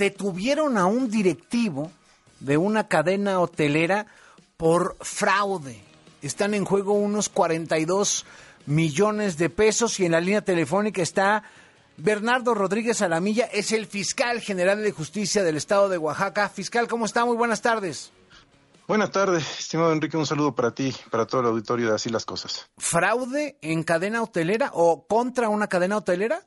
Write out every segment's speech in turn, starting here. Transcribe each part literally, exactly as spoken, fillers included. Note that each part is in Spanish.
detuvieron a un directivo de una cadena hotelera por fraude. Están en juego unos cuarenta y dos millones de pesos y en la línea telefónica está Bernardo Rodríguez Alamilla, es el fiscal general de justicia del estado de Oaxaca. Fiscal, ¿cómo está? Muy buenas tardes. Buenas tardes, estimado Enrique, un saludo para ti, para todo el auditorio de Así las Cosas. ¿Fraude en cadena hotelera o contra una cadena hotelera?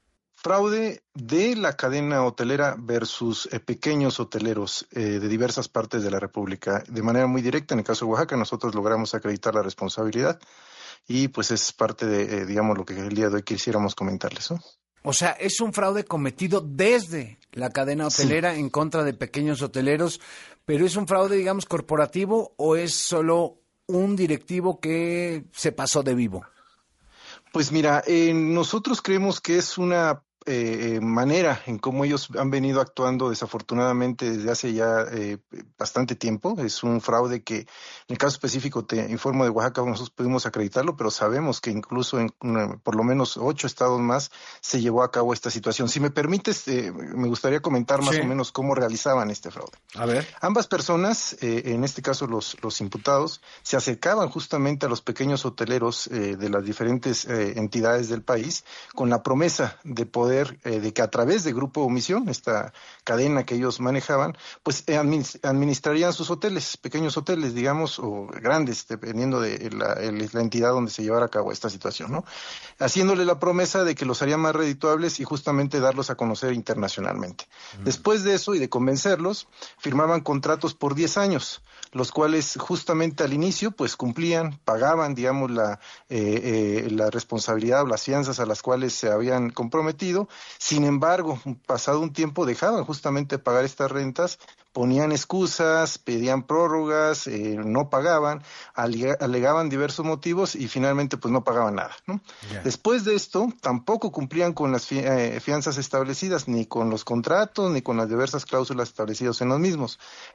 Fraude de la cadena hotelera versus eh, pequeños hoteleros eh, de diversas partes de la República. De manera muy directa, en el caso de Oaxaca, nosotros logramos acreditar la responsabilidad y pues es parte de, eh, digamos, lo que el día de hoy quisiéramos comentarles, ¿no? O sea, es un fraude cometido desde la cadena hotelera sí. en contra de pequeños hoteleros, pero ¿es un fraude, digamos, corporativo o es solo un directivo que se pasó de vivo? Pues mira, eh, nosotros creemos que es una eh, manera en cómo ellos han venido actuando desafortunadamente desde hace ya eh, bastante tiempo. Es un fraude que, en el caso específico, te informo de Oaxaca, nosotros pudimos acreditarlo, pero sabemos que incluso en una, por lo menos ocho estados más se llevó a cabo esta situación. Si me permites, eh, me gustaría comentar más sí. o menos cómo realizaban este fraude. A ver. Ambas personas, eh, en este caso los, los imputados, se acercaban justamente a los pequeños hoteleros eh, de las diferentes eh, entidades del país con la promesa de poder Eh, de que a través de Grupo Omisión, esta cadena que ellos manejaban, pues eh, administrarían sus hoteles, pequeños hoteles, digamos, o grandes, dependiendo de la, la entidad donde se llevara a cabo esta situación, ¿no? Haciéndole la promesa de que los haría más redituables y justamente darlos a conocer internacionalmente. Mm. Después de eso y de convencerlos, firmaban contratos por diez años, los cuales justamente al inicio pues cumplían, pagaban, digamos, la, eh, eh, la responsabilidad o las fianzas a las cuales se habían comprometido. Sin embargo, pasado un tiempo dejaban justamente de pagar estas rentas, ponían excusas, pedían prórrogas, eh, no pagaban, alega, alegaban diversos motivos y finalmente pues no pagaban nada, ¿no? Yeah. Después de esto, tampoco cumplían con las fi eh, fianzas establecidas, ni con los contratos, ni con las diversas cláusulas establecidas en los mismos.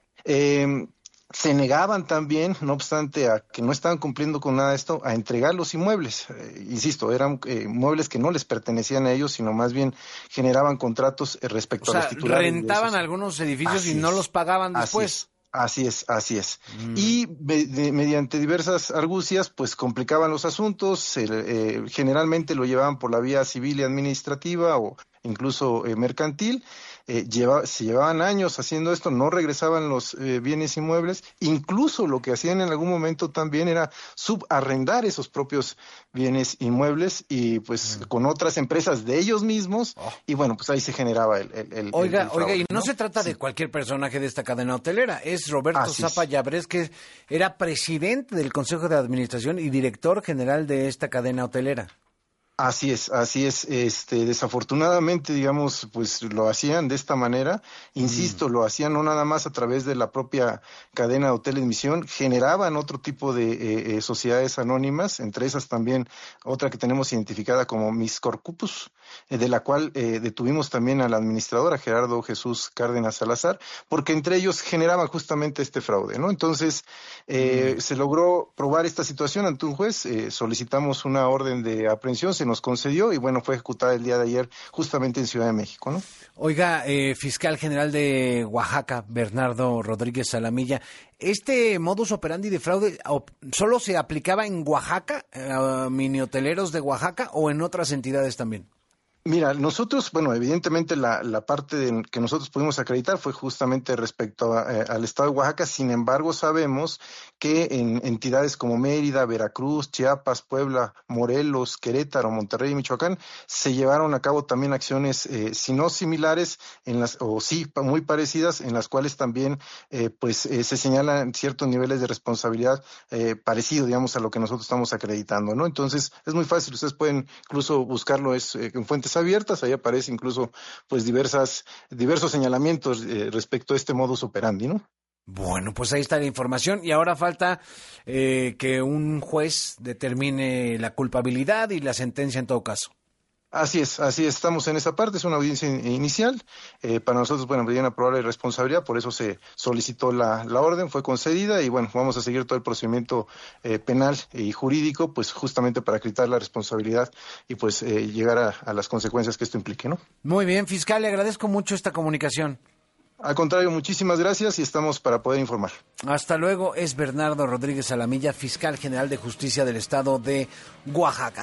Eh, Se negaban también, no obstante a que no estaban cumpliendo con nada de esto, a entregar los inmuebles. Eh, insisto, eran eh, muebles que no les pertenecían a ellos, sino más bien generaban contratos eh, respecto o sea, a los titulares. Rentaban de algunos edificios así y no es, los pagaban después. Así es, así es. Mm. Y de, de, mediante diversas argucias, pues complicaban los asuntos, se, eh, generalmente lo llevaban por la vía civil y administrativa o incluso eh, mercantil. Eh, lleva, se llevaban años haciendo esto, no regresaban los eh, bienes inmuebles, incluso lo que hacían en algún momento también era subarrendar esos propios bienes inmuebles y pues mm. con otras empresas de ellos mismos, oh. y bueno, pues ahí se generaba el, el, el Oiga, el fraude, oiga, y no, ¿no? se trata sí. de cualquier personaje de esta cadena hotelera, es Roberto Zapa Llabrés, que era presidente del Consejo de Administración y director general de esta cadena hotelera. Así es, así es. Este, desafortunadamente, digamos, pues lo hacían de esta manera. Insisto, mm. lo hacían no nada más a través de la propia cadena de hoteles de misión, generaban otro tipo de eh, eh, sociedades anónimas, entre esas también otra que tenemos identificada como Mis Corcupus, eh, de la cual eh, detuvimos también a la administradora Gerardo Jesús Cárdenas Salazar, porque entre ellos generaban justamente este fraude, ¿no? Entonces, eh, mm. se logró probar esta situación ante un juez, eh, solicitamos una orden de aprehensión, se nos concedió y bueno, fue ejecutada el día de ayer justamente en Ciudad de México, ¿no? Oiga, eh, fiscal general de Oaxaca, Bernardo Rodríguez Alamilla, ¿este modus operandi de fraude solo se aplicaba en Oaxaca, a mini hoteleros de Oaxaca o en otras entidades también? Mira, nosotros, bueno, evidentemente la, la parte de, que nosotros pudimos acreditar fue justamente respecto a, eh, al estado de Oaxaca. Sin embargo, sabemos que en entidades como Mérida, Veracruz, Chiapas, Puebla, Morelos, Querétaro, Monterrey y Michoacán se llevaron a cabo también acciones, eh, si no similares, en las o sí muy parecidas, en las cuales también eh, pues eh, se señalan ciertos niveles de responsabilidad eh, parecido, digamos, a lo que nosotros estamos acreditando, ¿no? Entonces, es muy fácil, ustedes pueden incluso buscarlo es, eh, en fuentes abiertas, ahí aparece incluso pues diversas, diversos señalamientos eh, respecto a este modus operandi, ¿no? Bueno, pues ahí está la información y ahora falta eh, que un juez determine la culpabilidad y la sentencia en todo caso. Así es, así es, estamos en esa parte, es una audiencia in- inicial, eh, para nosotros, bueno, hay una probable responsabilidad, por eso se solicitó la, la orden, fue concedida y bueno, vamos a seguir todo el procedimiento eh, penal y jurídico, pues justamente para acreditar la responsabilidad y pues eh, llegar a, a las consecuencias que esto implique, ¿no? Muy bien, fiscal, le agradezco mucho esta comunicación. Al contrario, muchísimas gracias y estamos para poder informar. Hasta luego, es Bernardo Rodríguez Alamilla, fiscal general de justicia del estado de Oaxaca.